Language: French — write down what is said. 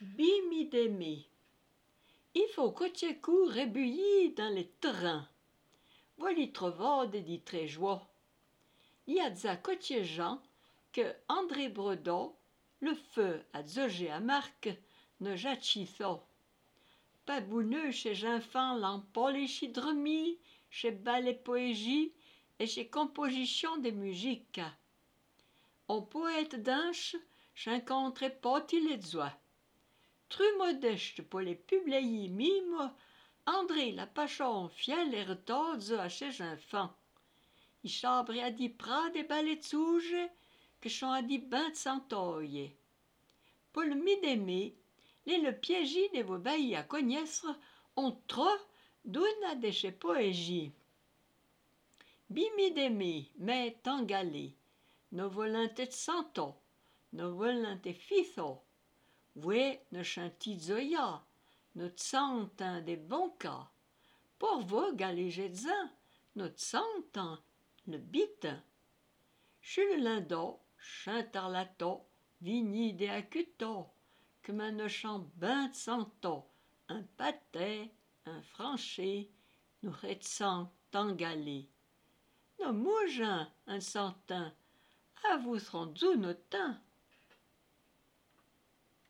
Bimidémie. Il faut que court rébulli dans les terrains. Voilà trovade dit très joie. Il y a za cotier Jean que André Bredot, le feu à zogé à Marc, ne jachitho. Pas bouneux chez Ginfant l'empole et chez Dremi, chez ballet poégie et chez composition des musiques. On poète d'inche, j'encontre pas les doigts. Tru modeste pour les publier mime, André la pachon fiel et retorde à chez Ginfant. I chabre a dit pras des balais souge, que j'en a dit bain de santoye. Pour le midémé, les le piégi de vos baillis à connaître, on trop d'une à des chez poégie. Bimidémé, mais tangalé, no volonté de santo, no volonté fitho, ouais, ne chantizoya, notre santin des bons cas. Pour vous, galégetzin, notre santin, le bitin. Chez le lindo, chantarlato, vigni de acuto, que me chant ben de santo, un pâté, un franché, nous retsant tangalé. Nos mougins, un santin, à vous serons notin.